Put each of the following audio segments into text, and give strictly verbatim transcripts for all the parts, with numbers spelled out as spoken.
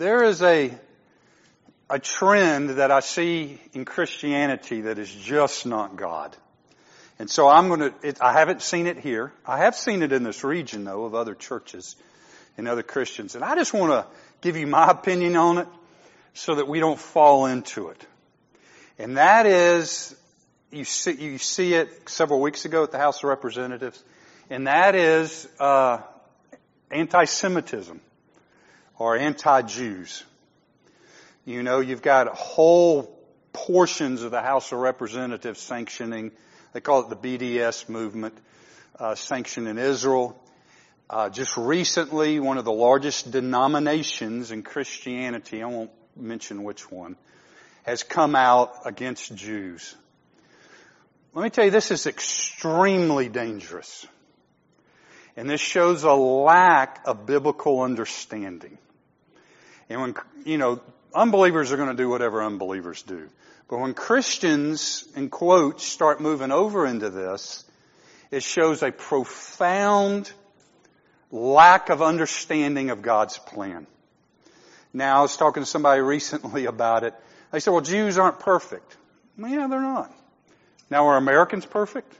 there is a a trend that I see in Christianity that is just not God. And so I'm going to, it, I haven't seen it here. I have seen it in this region, though, of other churches and other Christians. And I just want to give you my opinion on it so that we don't fall into it. And that is, you see, you see it several weeks ago at the House of Representatives, and that is uh, anti-Semitism or anti-Jews. You know, you've got whole portions of the House of Representatives sanctioning, they call it the B D S movement, uh, sanctioning Israel. Uh, just recently, one of the largest denominations in Christianity, I won't mention which one, has come out against Jews. Let me tell you, this is extremely dangerous. And this shows a lack of biblical understanding. And when, you know, unbelievers are going to do whatever unbelievers do. But when Christians, in quotes, start moving over into this, it shows a profound lack of understanding of God's plan. Now, I was talking to somebody recently about it. They said, well, Jews aren't perfect. Well, yeah, they're not. Now, are Americans perfect?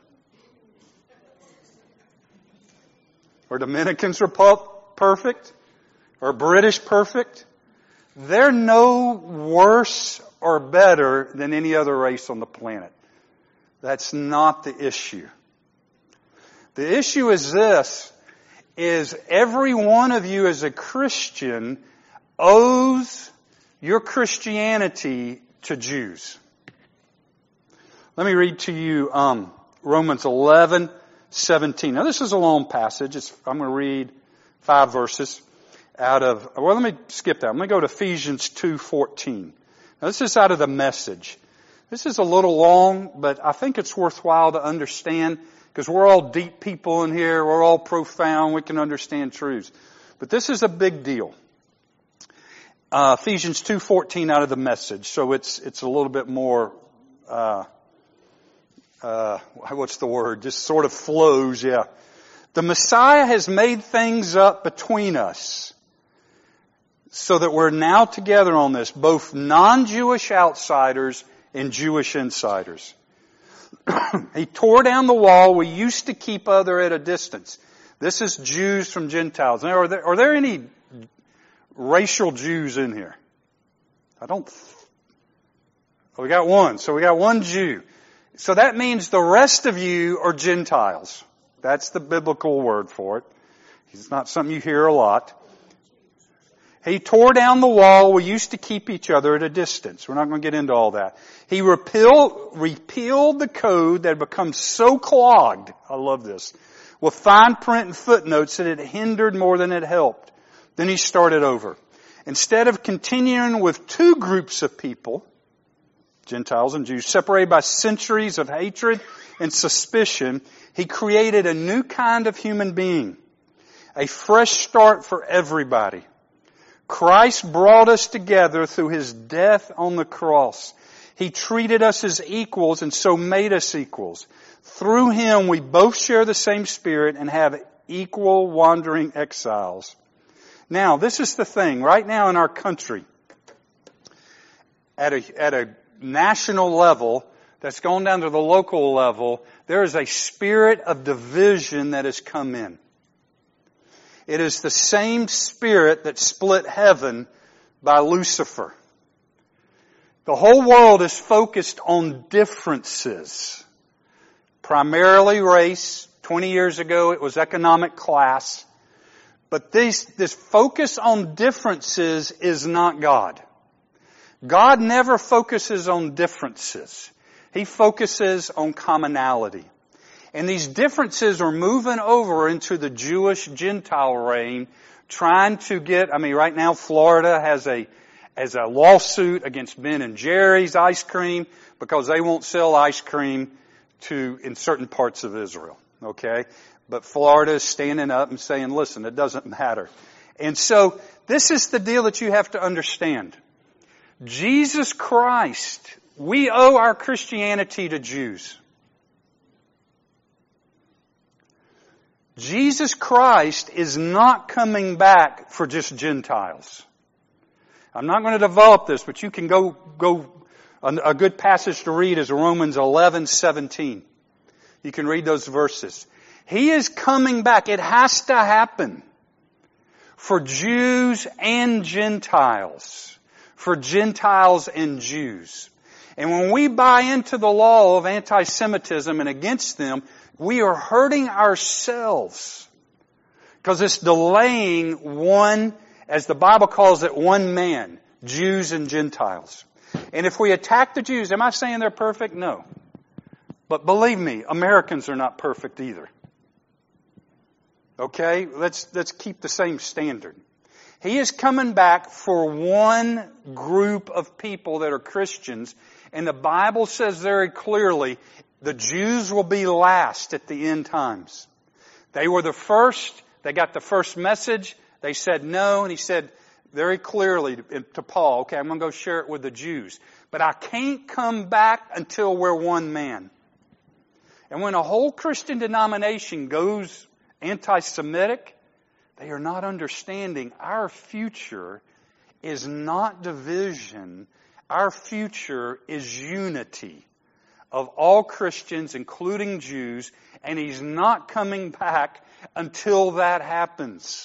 Are Dominicans perfect? Are British perfect? They're no worse or better than any other race on the planet. That's not the issue. The issue is this, is every one of you as a Christian owes your Christianity to Jews. Let me read to you um, Romans eleven seventeen. Now this is a long passage. It's, I'm going to read five verses. Out of, well, let me skip that. I'm going to go to Ephesians two fourteen. Now, this is out of the Message. This is a little long, but I think it's worthwhile to understand because we're all deep people in here. We're all profound. We can understand truths. But this is a big deal. Uh, Ephesians two fourteen out of the Message. So it's, it's a little bit more, uh, uh, what's the word? Just sort of flows, yeah. The Messiah has made things up between us, so that we're now together on this, both non-Jewish outsiders and Jewish insiders. He tore down the wall we used to keep other at a distance. This is Jews from Gentiles. Now, are there, are there any racial Jews in here? I don't. Oh, we got one. So we got one Jew. So that means the rest of you are Gentiles. That's the biblical word for it. It's not something you hear a lot. He tore down the wall we used to keep each other at a distance. We're not going to get into all that. He repealed, repealed the code that had become so clogged, I love this, with fine print and footnotes that it hindered more than it helped. Then he started over. Instead of continuing with two groups of people, Gentiles and Jews, separated by centuries of hatred and suspicion, he created a new kind of human being, a fresh start for everybody. Christ brought us together through His death on the cross. He treated us as equals and so made us equals. Through Him we both share the same Spirit and have equal wandering exiles. Now, this is the thing. Right now in our country, at a, at a national level, that's gone down to the local level, there is a spirit of division that has come in. It is the same spirit that split heaven by Lucifer. The whole world is focused on differences. Primarily race. Twenty years ago it was economic class. But this, this focus on differences is not God. God never focuses on differences. He focuses on commonality. And these differences are moving over into the Jewish-Gentile reign, trying to get, I mean, right now Florida has a, has a lawsuit against Ben and Jerry's ice cream because they won't sell ice cream to, in certain parts of Israel. Okay? But Florida is standing up and saying, listen, it doesn't matter. And so, this is the deal that you have to understand. Jesus Christ, we owe our Christianity to Jews. Jesus Christ is not coming back for just Gentiles. I'm not going to develop this, but you can go, go, a, a good passage to read is Romans eleven seventeen. You can read those verses. He is coming back. It has to happen. For Jews and Gentiles. For Gentiles and Jews. And when we buy into the law of anti-Semitism and against them, we are hurting ourselves. Because it's delaying one, as the Bible calls it, one man, Jews and Gentiles. And if we attack the Jews, am I saying they're perfect? No. But believe me, Americans are not perfect either. Okay? Let's, let's keep the same standard. He is coming back for one group of people that are Christians, and the Bible says very clearly, the Jews will be last at the end times. They were the first. They got the first message. They said no, and he said very clearly to, to Paul, okay, I'm going to go share it with the Jews. But I can't come back until we're one man. And when a whole Christian denomination goes anti-Semitic, they are not understanding our future is not division. Our future is unity of all Christians, including Jews, and He's not coming back until that happens.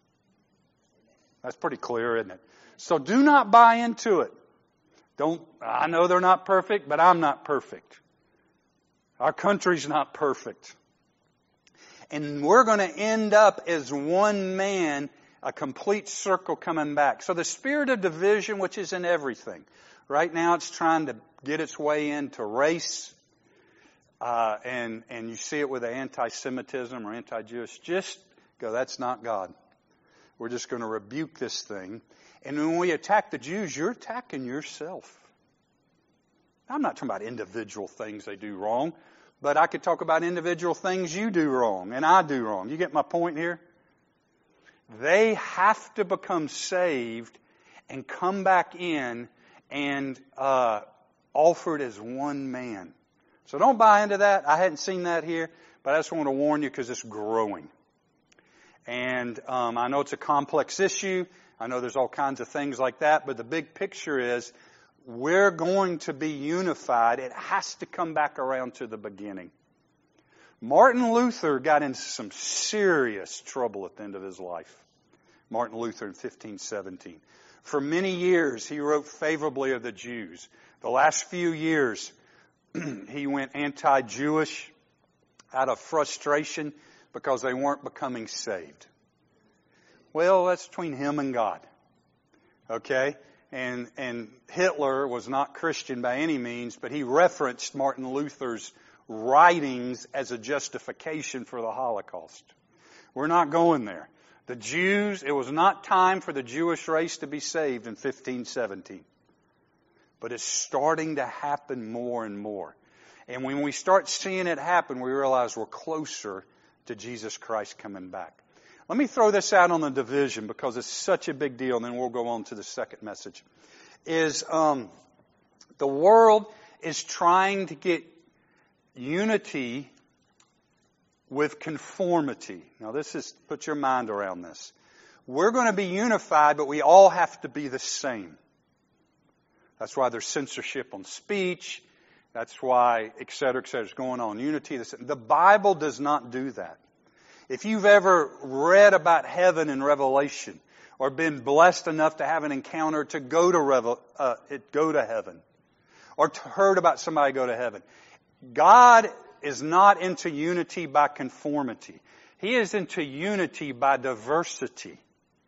That's pretty clear, isn't it? So do not buy into it. Don't, I know they're not perfect, but I'm not perfect. Our country's not perfect. And we're going to end up as one man, a complete circle coming back. So the spirit of division, which is in everything. Right now it's trying to get its way into race. Uh, and, and you see it with the anti-Semitism or anti-Jewish. Just go, that's not God. We're just going to rebuke this thing. And when we attack the Jews, you're attacking yourself. I'm not talking about individual things they do wrong, but I could talk about individual things you do wrong and I do wrong. You get my point here? They have to become saved and come back in and uh, offered as one man. So don't buy into that. I hadn't seen that here, but I just want to warn you because it's growing. And um, I know it's a complex issue. I know there's all kinds of things like that, but the big picture is we're going to be unified. It has to come back around to the beginning. Martin Luther got into some serious trouble at the end of his life. Martin Luther in fifteen seventeen. For many years, he wrote favorably of the Jews. The last few years, he went anti-Jewish out of frustration because they weren't becoming saved. Well, that's between him and God. Okay? And and Hitler was not Christian by any means, but he referenced Martin Luther's writings as a justification for the Holocaust. We're not going there. The Jews, it was not time for the Jewish race to be saved in fifteen seventeen. But it's starting to happen more and more. And when we start seeing it happen, we realize we're closer to Jesus Christ coming back. Let me throw this out on the division because it's such a big deal, and then we'll go on to the second message. Is um, the world is trying to get unity with conformity. Now this is, put your mind around this. We're going to be unified, but we all have to be the same. That's why there's censorship on speech. That's why, et cetera, et cetera, is going on. Unity. The Bible does not do that. If you've ever read about heaven in Revelation, or been blessed enough to have an encounter to go to Revel, uh, go to heaven, or heard about somebody go to heaven, God is not into unity by conformity. He is into unity by diversity.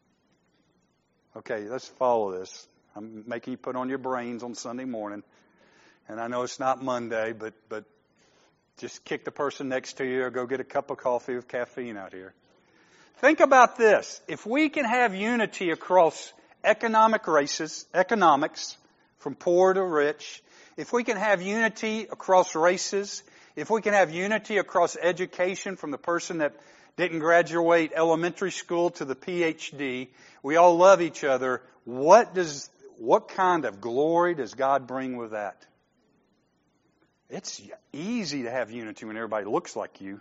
Okay, let's follow this. I'm making you put on your brains on Sunday morning. And I know it's not Monday, but but just kick the person next to you or go get a cup of coffee with caffeine out here. Think about this. If we can have unity across economic races, economics, from poor to rich, if we can have unity across races, if we can have unity across education from the person that didn't graduate elementary school to the P H D, we all love each other, what does what kind of glory does God bring with that? It's easy to have unity when everybody looks like you,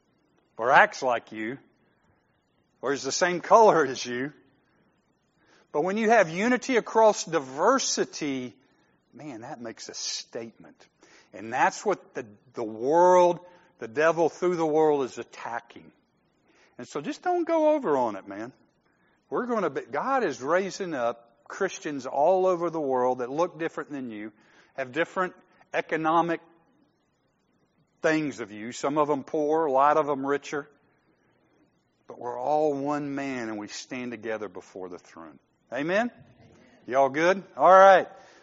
or acts like you, or is the same color as you. But when you have unity across diversity, man, that makes a statement. And that's what the, the world, the devil through the world is attacking. And so just don't go over on it, man. We're going to be, God is raising up Christians all over the world that look different than you, have different economic things of you. Some of them poor, a lot of them richer. But we're all one man and we stand together before the throne. Amen? Y'all good? All right.